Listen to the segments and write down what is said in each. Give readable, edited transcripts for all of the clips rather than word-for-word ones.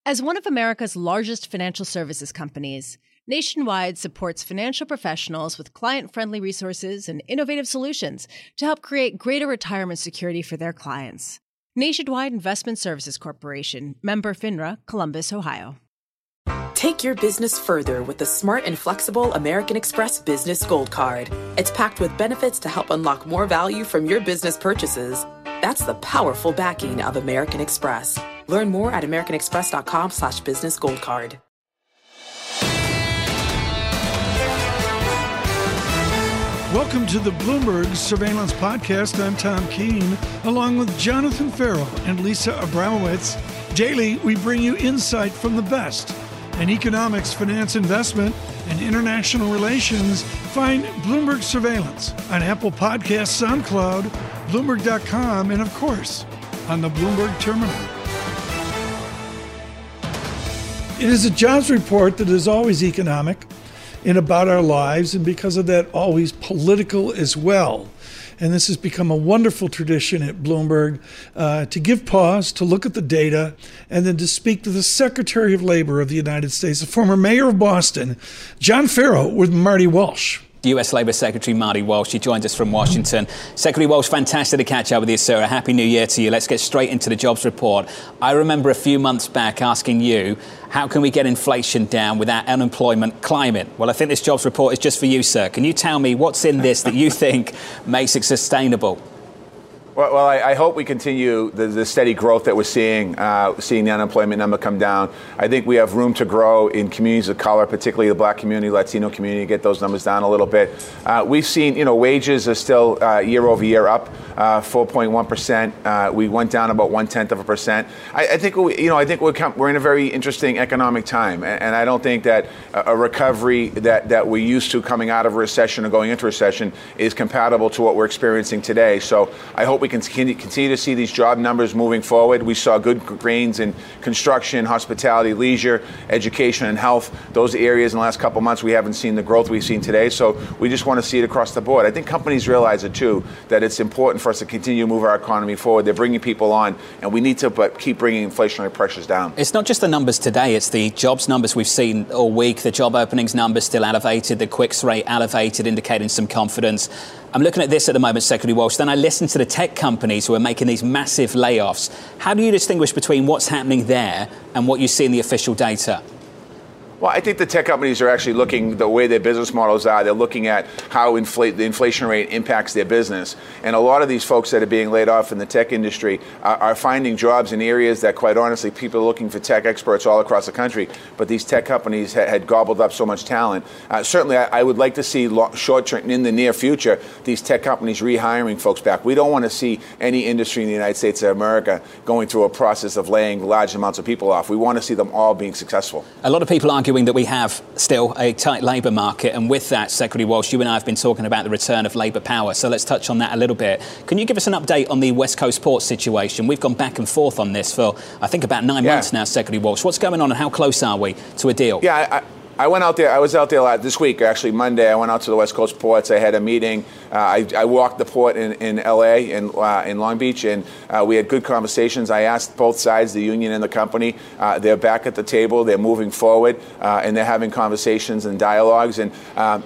As one of America's largest financial services companies, Nationwide supports financial professionals with client-friendly resources and innovative solutions to help create greater retirement security for their clients. Nationwide Investment Services Corporation, member FINRA, Columbus, Ohio. Take your business further with the smart and flexible American Express Business Gold Card. It's packed with benefits to help unlock more value from your business purchases. That's the powerful backing of American Express. Learn more at americanexpress.com/businessgoldcard. Welcome to the Bloomberg Surveillance Podcast. I'm Tom Keene, along with Jonathan Ferro and Lisa Abramowitz. Daily, we bring you insight from the best in economics, finance, investment, and international relations. Find Bloomberg Surveillance on Apple Podcasts, SoundCloud, Bloomberg.com, and of course, on the Bloomberg Terminal. It is a jobs report that is always economic and about our lives, and because of that, always political as well. And this has become a wonderful tradition at Bloomberg to give pause, to look at the data, and then to speak to the Secretary of Labor of the United States, the former mayor of Boston, John Ferro, with Marty Walsh. U.S. Labor Secretary Marty Walsh. He joins us from Washington. Secretary Walsh, fantastic to catch up with you, sir. A happy new year to you. Let's get straight into the jobs report. I remember a few months back asking you, how can we get inflation down without unemployment climbing? Well, I think this jobs report is just for you, sir. Can you tell me what's in this that you think makes it sustainable? Well, I hope we continue the steady growth that we're seeing the unemployment number come down. I think we have room to grow in communities of color, particularly the black community, Latino community, get those numbers down a little bit. We've seen, wages are still year over year up 4.1%. We went down about 0.1%. I think we're in a very interesting economic time, and I don't think that a recovery that we're used to coming out of a recession or going into a recession is compatible to what we're experiencing today. So I hope we can continue to see these job numbers moving forward. We saw good gains in construction, hospitality, leisure, education, and health. Those areas in the last couple of months, we haven't seen the growth we've seen today. So we just want to see it across the board. I think companies realize it, too, that it's important for us to continue to move our economy forward. They're bringing people on, and we need to keep bringing inflationary pressures down. It's not just the numbers today. It's the jobs numbers we've seen all week. The job openings numbers still elevated. The quicks rate elevated, indicating some confidence. I'm looking at this at the moment, Secretary Walsh. Then I listen to the tech companies who are making these massive layoffs. How do you distinguish between what's happening there and what you see in the official data? Well, I think the tech companies are actually looking the way their business models are. They're looking at how the inflation rate impacts their business. And a lot of these folks that are being laid off in the tech industry are finding jobs in areas that, quite honestly, people are looking for tech experts all across the country. But these tech companies had gobbled up so much talent. Certainly, I would like to see short-term, in the near future, these tech companies rehiring folks back. We don't want to see any industry in the United States of America going through a process of laying large amounts of people off. We want to see them all being successful. A lot of people arguing that we have still a tight labour market, and with that, Secretary Walsh, you and I have been talking about the return of labour power, so let's touch on that a little bit. Can you give us an update on the West Coast port situation? We've gone back and forth on this for, I think, about 9 months now, Secretary Walsh. What's going on and how close are we to a deal? I went out there. I was out there this week, actually Monday. I went out to the West Coast ports. I had a meeting. I walked the port in L.A. and in Long Beach, and we had good conversations. I asked both sides, the union and the company. They're back at the table. They're moving forward, and they're having conversations and dialogues. And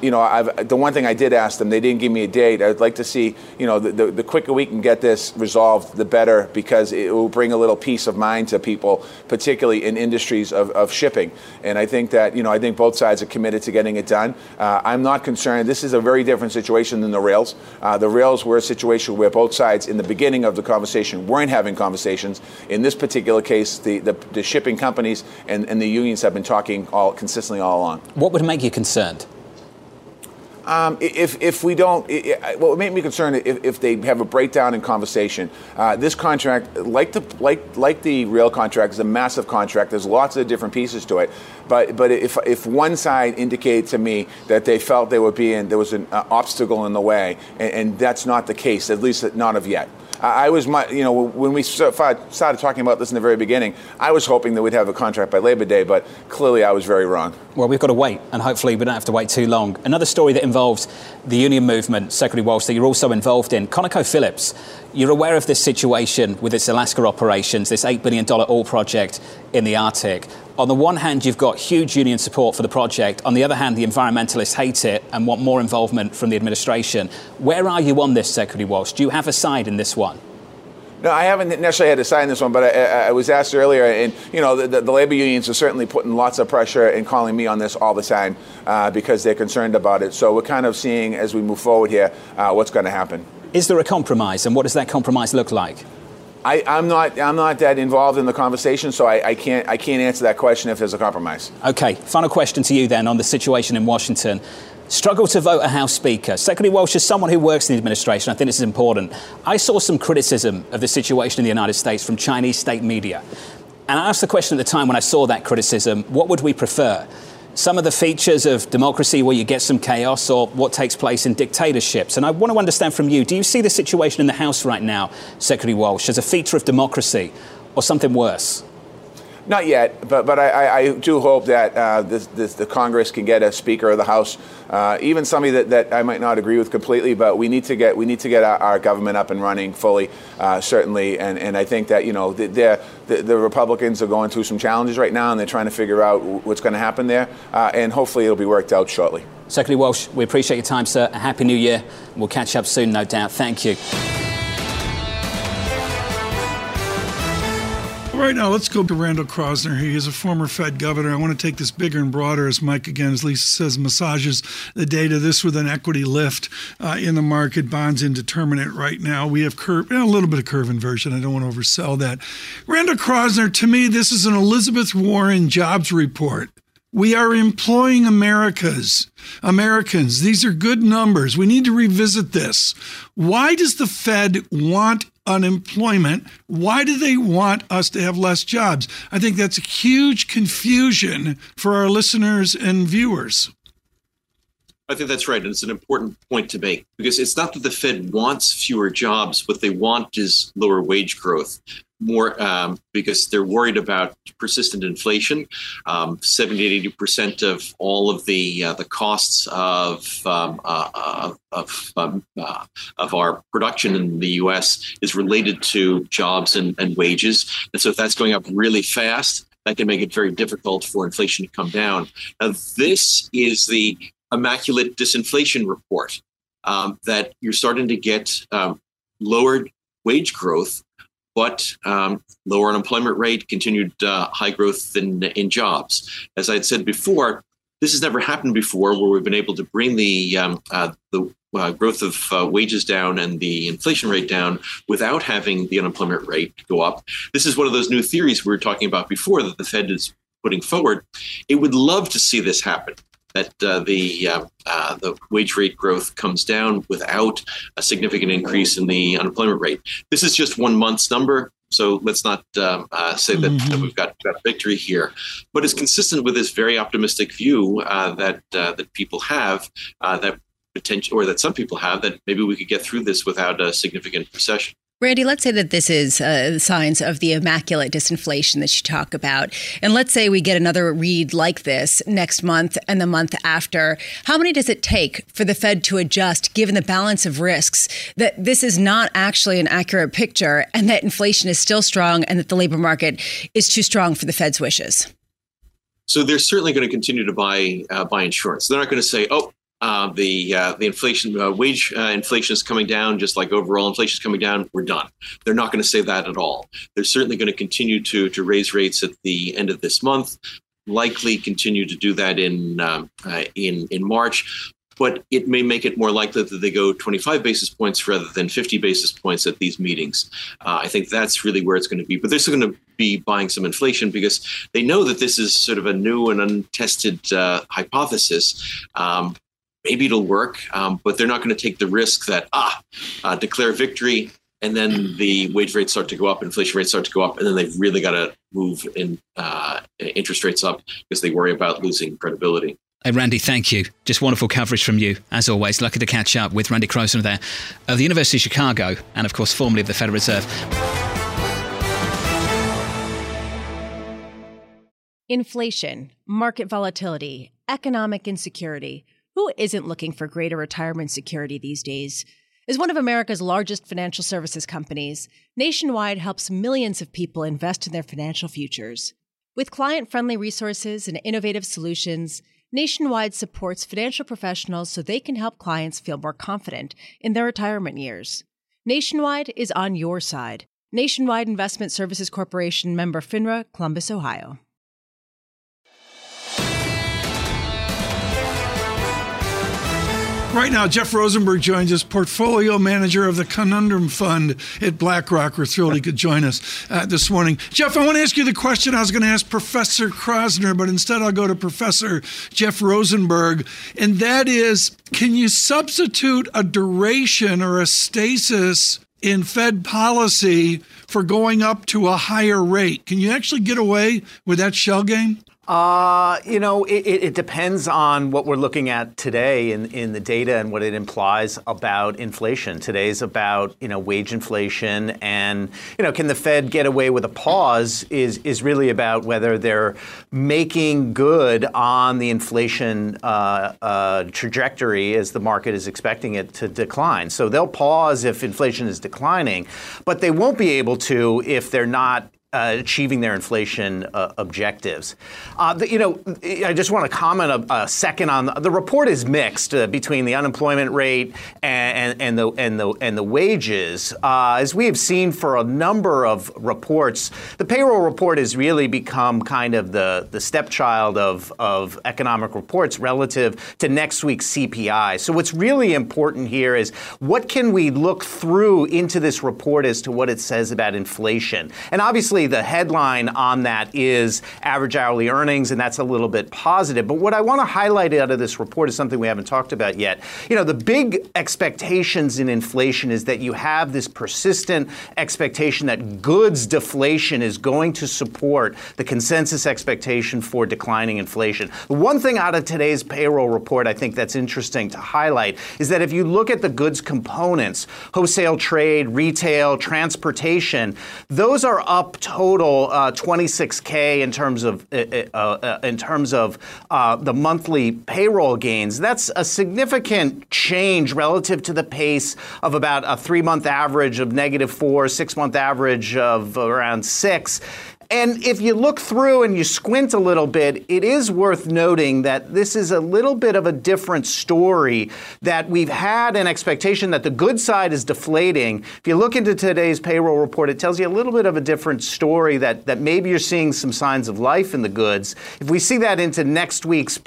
the one thing I did ask them, they didn't give me a date. I'd like to see, the quicker we can get this resolved, the better, because it will bring a little peace of mind to people, particularly in industries of shipping. And I think that, I think both sides are committed to getting it done. I'm not concerned. This is a very different situation than the rails. The rails were a situation where both sides in the beginning of the conversation weren't having conversations. In this particular case, the shipping companies and the unions have been talking consistently all along. What would make you concerned? If we don't, what would make me concerned if they have a breakdown in conversation. This contract, like the rail contract, is a massive contract. There's lots of different pieces to it. But if one side indicated to me that they felt there was an obstacle in the way, and that's not the case, at least not of yet. When we started talking about this in the very beginning, I was hoping that we'd have a contract by Labor Day, but clearly I was very wrong. Well, we've got to wait, and hopefully we don't have to wait too long. Another story that involves involved the union movement, Secretary Walsh, that you're also involved in. ConocoPhillips, you're aware of this situation with its Alaska operations, this $8 billion oil project in the Arctic. On the one hand, you've got huge union support for the project. On the other hand, the environmentalists hate it and want more involvement from the administration. Where are you on this, Secretary Walsh? Do you have a side in this one? No, I haven't necessarily had to sign this one, but I was asked earlier, and the labor unions are certainly putting lots of pressure and calling me on this all the time because they're concerned about it. So we're kind of seeing as we move forward here what's going to happen. Is there a compromise, and what does that compromise look like? I'm not that involved in the conversation, so I can't answer that question if there's a compromise. Okay, final question to you then on the situation in Washington. Struggle to vote a House Speaker. Secretary Walsh, as someone who works in the administration, I think this is important. I saw some criticism of the situation in the United States from Chinese state media. And I asked the question at the time when I saw that criticism, what would we prefer? Some of the features of democracy where you get some chaos, or what takes place in dictatorships? And I want to understand from you, do you see the situation in the House right now, Secretary Walsh, as a feature of democracy or something worse? Not yet, but I do hope that the Congress can get a Speaker of the House, even somebody that I might not agree with completely. But we need to get our government up and running fully, certainly. And I think that the Republicans are going through some challenges right now, and they're trying to figure out what's going to happen there. And hopefully it'll be worked out shortly. Secretary Walsh, we appreciate your time, sir. A happy New Year. We'll catch up soon, no doubt. Thank you. Right now, let's go to Randall Kroszner. He is a former Fed governor. I want to take this bigger and broader, as Mike, again, as Lisa says, massages the data. This with an equity lift in the market. Bonds indeterminate right now. We have a little bit of curve inversion. I don't want to oversell that. Randall Kroszner, to me, this is an Elizabeth Warren jobs report. We are employing Americans. These are good numbers. We need to revisit this. Why does the Fed want unemployment? Why do they want us to have less jobs? I think that's a huge confusion for our listeners and viewers. I think that's right. And it's an important point to make, because it's not that the Fed wants fewer jobs. What they want is lower wage growth. More because they're worried about persistent inflation. 70 to 80% of all of the costs of our production in the U.S. is related to jobs and wages. And so if that's going up really fast, that can make it very difficult for inflation to come down. Now, this is the immaculate disinflation report that you're starting to get lowered wage growth, but lower unemployment rate, continued high growth in jobs. As I had said before, this has never happened before, where we've been able to bring the growth of wages down and the inflation rate down without having the unemployment rate go up. This is one of those new theories we were talking about before that the Fed is putting forward. It would love to see this happen, that the wage rate growth comes down without a significant increase in the unemployment rate. This is just 1 month's number, so let's not say that we've got victory here. But it's consistent with this very optimistic view that people have, that some people have, that maybe we could get through this without a significant recession. Randy, let's say that this is signs of the immaculate disinflation that you talk about. And let's say we get another read like this next month and the month after. How many does it take for the Fed to adjust, given the balance of risks, that this is not actually an accurate picture and that inflation is still strong and that the labor market is too strong for the Fed's wishes? So they're certainly going to continue to buy insurance. They're not going to say, the inflation, wage inflation is coming down, just like overall inflation is coming down, we're done. They're not going to say that at all. They're certainly going to continue to raise rates at the end of this month, likely continue to do that in March. But it may make it more likely that they go 25 basis points rather than 50 basis points at these meetings. I think that's really where it's going to be. But they're still going to be buying some inflation because they know that this is sort of a new and untested hypothesis. Maybe it'll work, but they're not going to take the risk that, declare victory, and then the wage rates start to go up, inflation rates start to go up, and then they've really got to move interest rates up because they worry about losing credibility. Hey, Randy, thank you. Just wonderful coverage from you, as always. Lucky to catch up with Randy Kroszner there of the University of Chicago and, of course, formerly of the Federal Reserve. Inflation, market volatility, economic insecurity. Who isn't looking for greater retirement security these days? As one of America's largest financial services companies, Nationwide helps millions of people invest in their financial futures. With client-friendly resources and innovative solutions, Nationwide supports financial professionals so they can help clients feel more confident in their retirement years. Nationwide is on your side. Nationwide Investment Services Corporation, member FINRA, Columbus, Ohio. Right now, Jeff Rosenberg joins us, portfolio manager of the Conundrum Fund at BlackRock. We're thrilled he could join us this morning. Jeff, I want to ask you the question I was going to ask Professor Krasner, but instead I'll go to Professor Jeff Rosenberg, and that is, can you substitute a duration or a stasis in Fed policy for going up to a higher rate? Can you actually get away with that shell game? It depends on what we're looking at today in the data and what it implies about inflation. Today's about, wage inflation and, can the Fed get away with a pause is really about whether they're making good on the inflation trajectory as the market is expecting it to decline. So they'll pause if inflation is declining, but they won't be able to if they're not achieving their inflation objectives. I just want to comment a second on the report is mixed between the unemployment rate and the wages. As we have seen for a number of reports, the payroll report has really become kind of the stepchild of economic reports relative to next week's CPI. So what's really important here is what can we look through into this report as to what it says about inflation? And obviously, the headline on that is average hourly earnings, and that's a little bit positive. But what I want to highlight out of this report is something we haven't talked about yet. The big expectations in inflation is that you have this persistent expectation that goods deflation is going to support the consensus expectation for declining inflation. The one thing out of today's payroll report I think that's interesting to highlight is that if you look at the goods components, wholesale trade, retail, transportation, those are up total 26K in terms of the monthly payroll gains. That's a significant change relative to the pace of about a 3-month average of -4, 6-month average of around 6. And if you look through and you squint a little bit, it is worth noting that this is a little bit of a different story, that we've had an expectation that the good side is deflating. If you look into today's payroll report, it tells you a little bit of a different story, that maybe you're seeing some signs of life in the goods. If we see that into next week's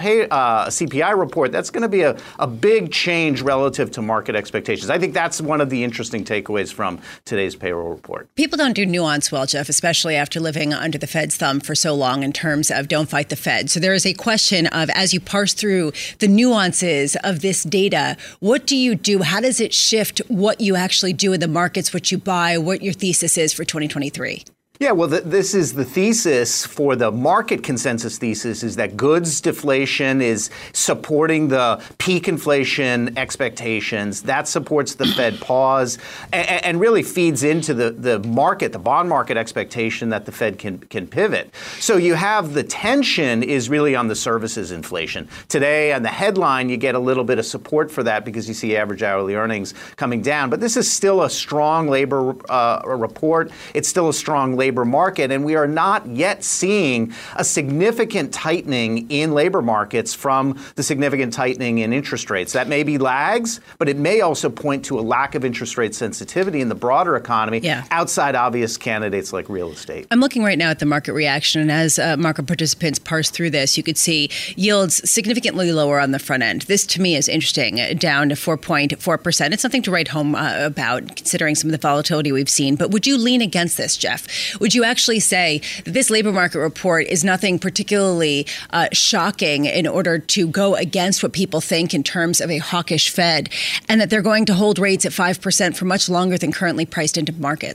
CPI report, that's going to be a big change relative to market expectations. I think that's one of the interesting takeaways from today's payroll report. People don't do nuance well, Jeff, especially after living under the Fed's thumb for so long in terms of don't fight the Fed. So there is a question of, as you parse through the nuances of this data, what do you do? How does it shift what you actually do in the markets, what you buy, what your thesis is for 2023? Yeah, well, this is the thesis for the market consensus thesis, is that goods deflation is supporting the peak inflation expectations. That supports the Fed pause and really feeds into the market, the bond market expectation that the Fed can pivot. So you have the tension is really on the services inflation. Today, on the headline, you get a little bit of support for that because you see average hourly earnings coming down. But this is still a strong labor report. It's still a strong labor market, and we are not yet seeing a significant tightening in labor markets from the significant tightening in interest rates. That may be lags, but it may also point to a lack of interest rate sensitivity in the broader economy outside obvious candidates like real estate. I'm looking right now at the market reaction, and as market participants parse through this, you could see yields significantly lower on the front end. This, to me, is interesting, down to 4.4%. It's something to write home about, considering some of the volatility we've seen. But would you lean against this, Jeff? Would you actually say that this labor market report is nothing particularly shocking in order to go against what people think in terms of a hawkish Fed, and that they're going to hold rates at 5% for much longer than currently priced into markets?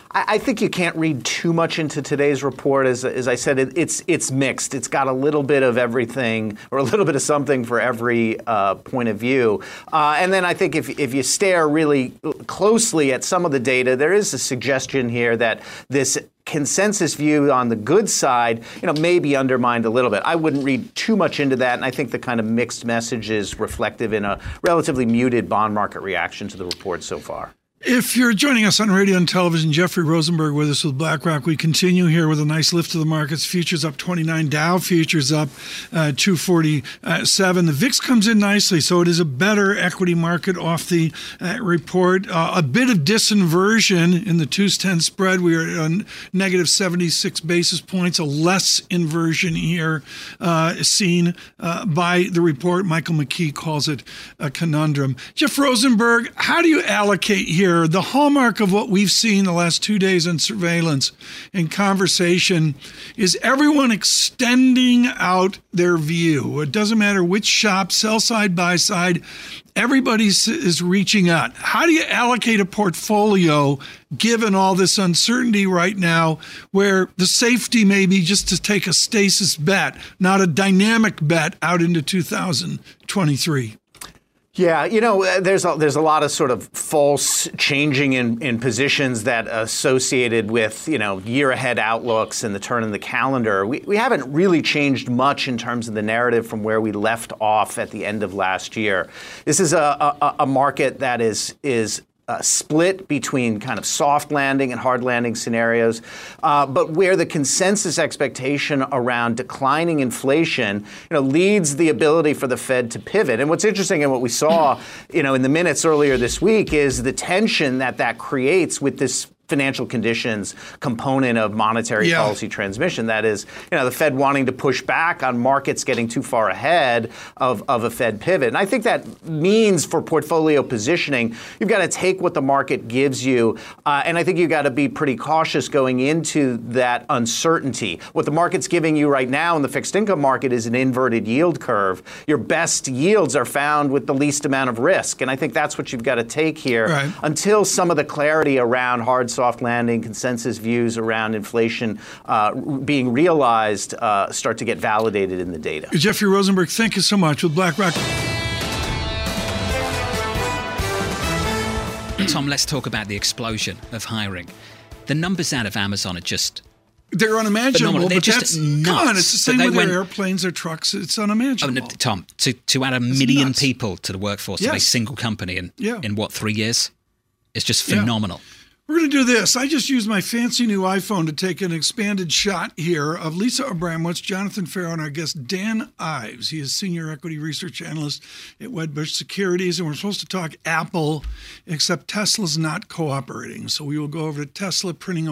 I think you can't read too much into today's report. As I said, it's mixed. It's got a little bit of everything, or a little bit of something for every point of view. And then I think if you stare really closely at some of the data, there is a suggestion here that this consensus view on the good side, may be undermined a little bit. I wouldn't read too much into that, and I think the kind of mixed message is reflective in a relatively muted bond market reaction to the report so far. If you're joining us on radio and television, Jeffrey Rosenberg with us with BlackRock. We continue here with a nice lift to the markets. Futures up 29, Dow futures up 247. The VIX comes in nicely, so it is a better equity market off the report. A bit of disinversion in the 2-10 spread. We are on negative 76 basis points, a less inversion here seen by the report. Michael McKee calls it a conundrum. Jeff Rosenberg, how do you allocate here? The hallmark of what we've seen the last 2 days in surveillance and conversation is everyone extending out their view. It doesn't matter which shop, sell side, buy side, everybody is reaching out. How do you allocate a portfolio given all this uncertainty right now, where the safety may be just to take a stasis bet, not a dynamic bet out into 2023? Yeah, there's a lot of sort of false changing in positions that associated with, year ahead outlooks and the turn in the calendar. We haven't really changed much in terms of the narrative from where we left off at the end of last year. This is a market that is split between kind of soft landing and hard landing scenarios, but where the consensus expectation around declining inflation, leads the ability for the Fed to pivot. And what's interesting and what we saw, in the minutes earlier this week is the tension that creates with this financial conditions component of monetary policy transmission. That is, the Fed wanting to push back on markets getting too far ahead of a Fed pivot. And I think that means for portfolio positioning, you've got to take what the market gives you. And I think you've got to be pretty cautious going into that uncertainty. What the market's giving you right now in the fixed income market is an inverted yield curve. Your best yields are found with the least amount of risk. And I think that's what you've got to take here until some of the clarity around hard soft landing, consensus views around inflation being realized start to get validated in the data. Jeffrey Rosenberg, thank you so much with BlackRock. Tom, let's talk about the explosion of hiring. The numbers out of Amazon are just... They're unimaginable, but just that's nuts. Come on, it's the same with their airplanes or trucks. It's unimaginable. Oh, no, Tom, to add a million people to the workforce of a single company in what, 3 years? It's just phenomenal. We're going to do this. I just used my fancy new iPhone to take an expanded shot here of Lisa Abramowitz, Jonathan Ferro, and our guest Dan Ives. He is Senior Equity Research Analyst at Wedbush Securities, and we're supposed to talk Apple, except Tesla's not cooperating. So we will go over to Tesla printing a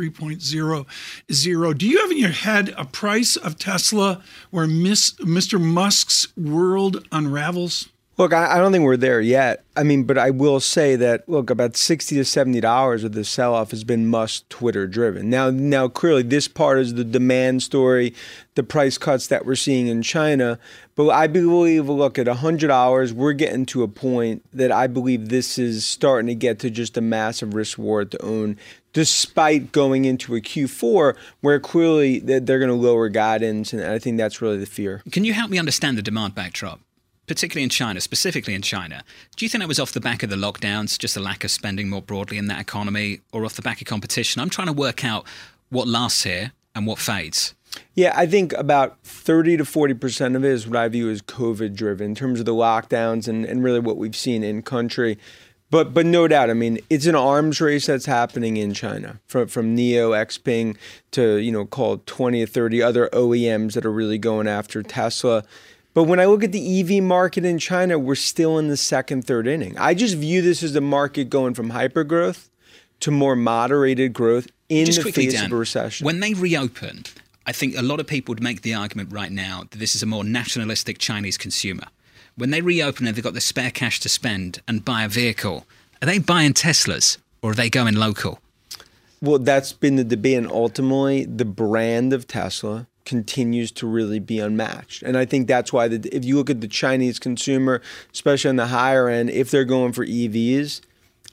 103.00. Do you have in your head a price of Tesla where Mr. Musk's world unravels? Look, I don't think we're there yet. But I will say that, about $60 to $70 of the sell-off has been Musk Twitter driven. Now, clearly, this part is the demand story, the price cuts that we're seeing in China. But I believe, at $100, we're getting to a point that I believe this is starting to get to just a massive risk reward to own, despite going into a Q4 where clearly they're going to lower guidance. And I think that's really the fear. Can you help me understand the demand backdrop? Particularly in China, specifically in China. Do you think that was off the back of the lockdowns, just a lack of spending more broadly in that economy, or off the back of competition? I'm trying to work out what lasts here and what fades. Yeah, I think about 30 to 40% of it is what I view as COVID driven in terms of the lockdowns and really what we've seen in country. But no doubt, it's an arms race that's happening in China from NIO, Xpeng to, call it 20 or 30 other OEMs that are really going after Tesla. But when I look at the EV market in China, we're still in the second, third inning. I just view this as a market going from hypergrowth to more moderated growth in the face of a recession. When they reopen, I think a lot of people would make the argument right now that this is a more nationalistic Chinese consumer. When they reopen and they've got the spare cash to spend and buy a vehicle, are they buying Teslas or are they going local? Well, that's been the debate, and ultimately the brand of Tesla continues to really be unmatched. And I think that's why if you look at the Chinese consumer, especially on the higher end, if they're going for EVs,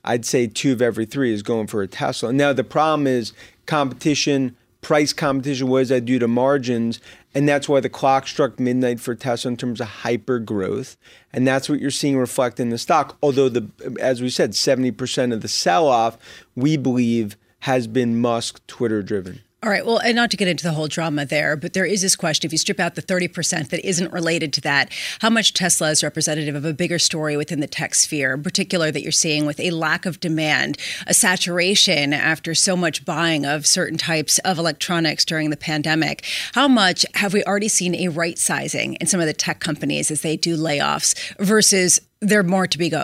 I'd say 2 of every 3 is going for a Tesla. Now, the problem is competition, price competition. What does that do to margins? And that's why the clock struck midnight for Tesla in terms of hyper growth. And that's what you're seeing reflect in the stock. Although, as we said, 70% of the sell-off, we believe, has been Musk Twitter driven. All right. Well, and not to get into the whole drama there, but there is this question. If you strip out the 30% that isn't related to that, how much Tesla is representative of a bigger story within the tech sphere, in particular that you're seeing with a lack of demand, a saturation after so much buying of certain types of electronics during the pandemic? How much have we already seen a right sizing in some of the tech companies as they do layoffs versus there more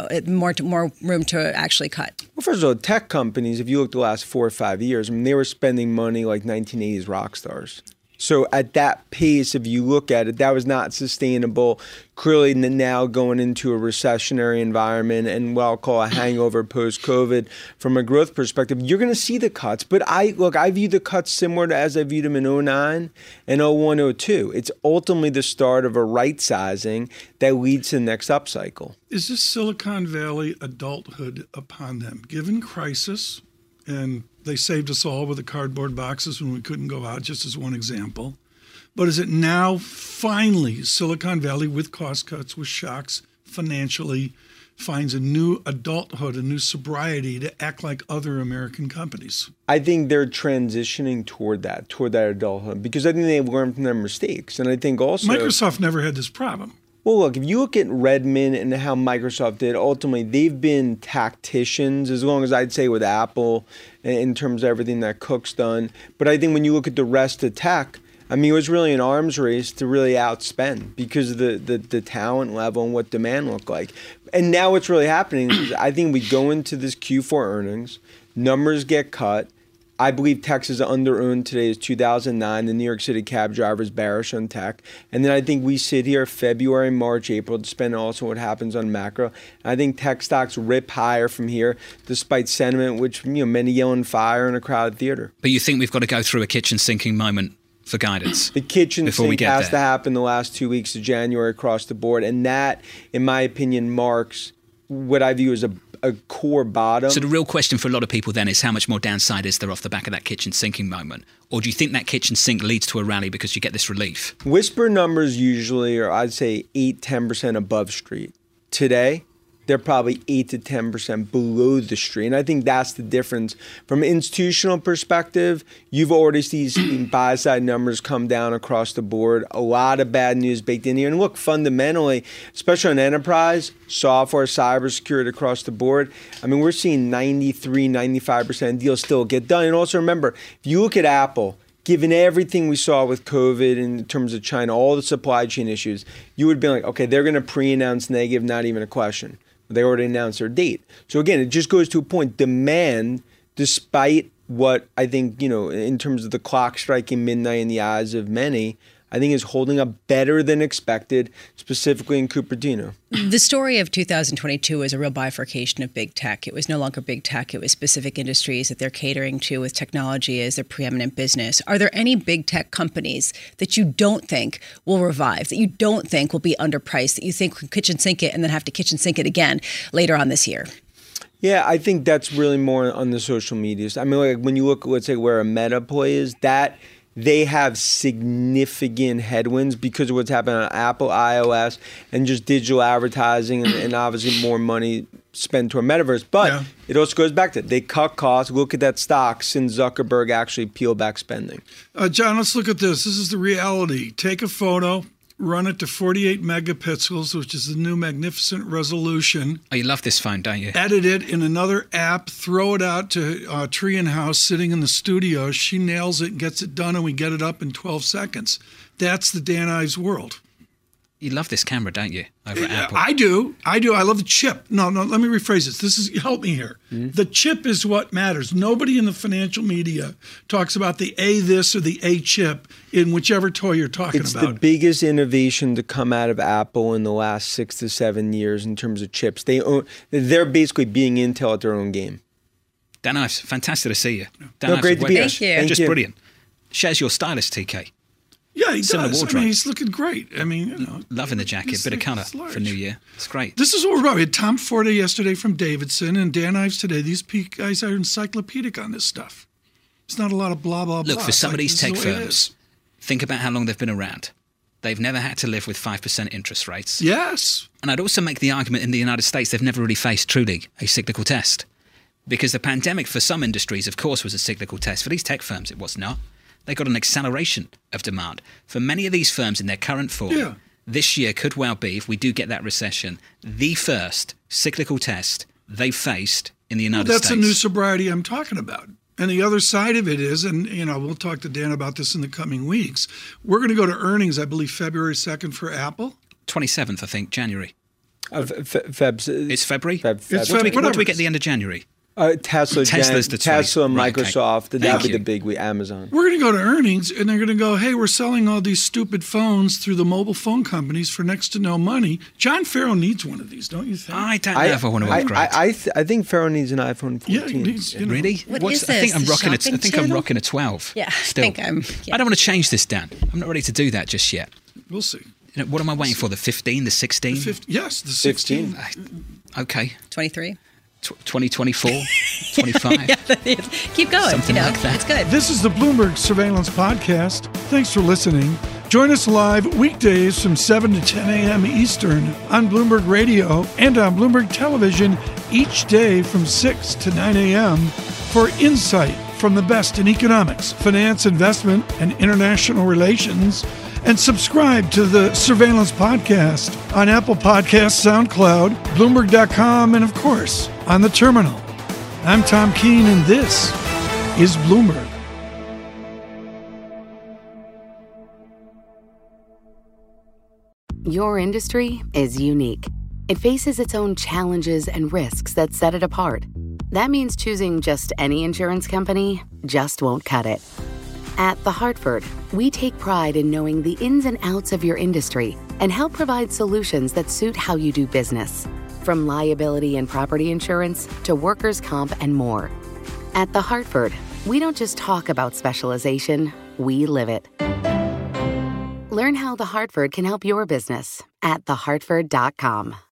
room to actually cut? Well, first of all, tech companies, if you look the last 4 or 5 years, I mean, they were spending money like 1980s rock stars. So at that pace, if you look at it, that was not sustainable. Clearly now going into a recessionary environment and what I'll call a hangover post-COVID from a growth perspective, you're going to see the cuts. But I view the cuts similar to as I viewed them in 2009 and 2001, 2002. It's ultimately the start of a right sizing that leads to the next upcycle. Is this Silicon Valley adulthood upon them? Given crisis, and they saved us all with the cardboard boxes when we couldn't go out, just as one example. But is it now finally Silicon Valley, with cost cuts, with shocks financially, finds a new adulthood, a new sobriety to act like other American companies? I think they're transitioning toward that adulthood, because I think they've learned from their mistakes. And I think also Microsoft never had this problem. Well, look, if you look at Redmond and how Microsoft did, ultimately they've been tacticians, as long as I'd say with Apple in terms of everything that Cook's done. But I think when you look at the rest of tech, I mean, it was really an arms race to really outspend because of the talent level and what demand looked like. And now what's really happening is I think we go into this Q4 earnings, numbers get cut. I believe tech is under-owned today is 2009. The New York City cab driver is bearish on tech. And then I think we sit here February, March, April, depending also what happens on macro. I think tech stocks rip higher from here, despite sentiment, which many yelling fire in a crowded theater. But you think we've got to go through a kitchen sinking moment for guidance? The kitchen sink has to happen the last 2 weeks of January across the board. And that, in my opinion, marks what I view as a core bottom. So the real question for a lot of people then is how much more downside is there off the back of that kitchen sinking moment? Or do you think that kitchen sink leads to a rally because you get this relief? Whisper numbers usually are, I'd say, 8-10% above street. Today, they're probably 8 to 10% below the street. And I think that's the difference. From an institutional perspective, you've already seen buy-side numbers come down across the board. A lot of bad news baked in here. And look, fundamentally, especially on enterprise, software, cybersecurity across the board, I mean, we're seeing 93, 95% deals still get done. And also remember, if you look at Apple, given everything we saw with COVID in terms of China, all the supply chain issues, you would be like, okay, they're going to pre-announce negative, not even a question. They already announced their date. So again, it just goes to a point. Demand, despite what I think, in terms of the clock striking midnight in the eyes of many, I think is holding up better than expected, specifically in Cupertino. The story of 2022 was a real bifurcation of big tech. It was no longer big tech. It was specific industries that they're catering to with technology as their preeminent business. Are there any big tech companies that you don't think will revive, that you don't think will be underpriced, that you think can kitchen sink it and then have to kitchen sink it again later on this year? Yeah, I think that's really more on the social media. I mean, like when you look, let's say, where a Meta play is, that they have significant headwinds because of what's happening on Apple, iOS, and just digital advertising and obviously more money spent toward metaverse. But It also goes back to they cut costs. Look at that stock since Zuckerberg actually peeled back spending. John, let's look at this. This is the reality. Take a photo, run it to 48 megapixels, which is the new magnificent resolution. Oh, you love this phone, don't you? Edit it in another app, throw it out to Tree and House sitting in the studio. She nails it and gets it done, and we get it up in 12 seconds. That's the Dan Ives world. You love this camera, don't you, over at Apple? I do. I love the chip. No, let me rephrase this. Help me here. Mm-hmm. The chip is what matters. Nobody in the financial media talks about the A this or the A chip in whichever toy you're talking about. It's the biggest innovation to come out of Apple in the last 6 to 7 years in terms of chips. They're basically being Intel at their own game. Dan Ives, fantastic to see you. Dan Ives, great to be here. Thank you. Just brilliant. Shares your stylist, TK. Yeah, he Similar does. wardrobe. I mean, he's looking great. I mean, you know. Loving the jacket, He's bit of like- colour he's large. for New Year. It's great. This is what we're about. We had Tom Forte yesterday from Davidson and Dan Ives today. These guys are encyclopedic on this stuff. It's not a lot of blah, blah, blah. Look, for some of these This is tech the way it firms, is. think about how long they've been around. They've never had to live with 5% interest rates. Yes. And I'd also make the argument in the United States, they've never really faced truly a cyclical test. Because the pandemic for some industries, of course, was a cyclical test. For these tech firms, it was not. They got an acceleration of demand. For many of these firms in their current form, this year could well be, if we do get that recession, the first cyclical test they've faced in the United That's States. a new sobriety I'm talking about. And the other side of it is, and you know, we'll talk to Dan about this in the coming weeks. We're going to go to earnings, I believe, February 2nd for Apple. 27th, I think, January. Feb's. It's February? It's What do we whatever. get at the end of January? Tesla, Tesla's the 20th. Tesla, Right, okay. Microsoft. Thank That'll be you. the big week. Amazon. We're going to go to earnings, and they're going to go, hey, we're selling all these stupid phones through the mobile phone companies for next to no money. John Farrow needs one of these, don't you think? I don't know if I want to upgrade. I think Pharaoh needs an iPhone 14. Yeah, he needs, you know. Really? What What's- is I think this, I'm rocking the a. I shopping think I'm channel? rocking a 12. Yeah, I Still. think I'm. Yeah. I don't want to change this, Dan. I'm not ready to do that just yet. We'll see. You know, what am I waiting for? The 15, the 16? Yes, the 16. Okay. 23. 2024, 25. Keep going. Something you know, like that. It's good. This is the Bloomberg Surveillance Podcast. Thanks for listening. Join us live weekdays from 7 to 10 a.m. Eastern on Bloomberg Radio and on Bloomberg Television each day from 6 to 9 a.m. for insight from the best in economics, finance, investment, and international relations. And subscribe to the Surveillance Podcast on Apple Podcasts, SoundCloud, Bloomberg.com, and of course, on the terminal. I'm Tom Keene, and this is Bloomberg. Your industry is unique. It faces its own challenges and risks that set it apart. That means choosing just any insurance company just won't cut it. At The Hartford, we take pride in knowing the ins and outs of your industry and help provide solutions that suit how you do business. From liability and property insurance to workers' comp and more. At The Hartford, we don't just talk about specialization, we live it. Learn how The Hartford can help your business at thehartford.com.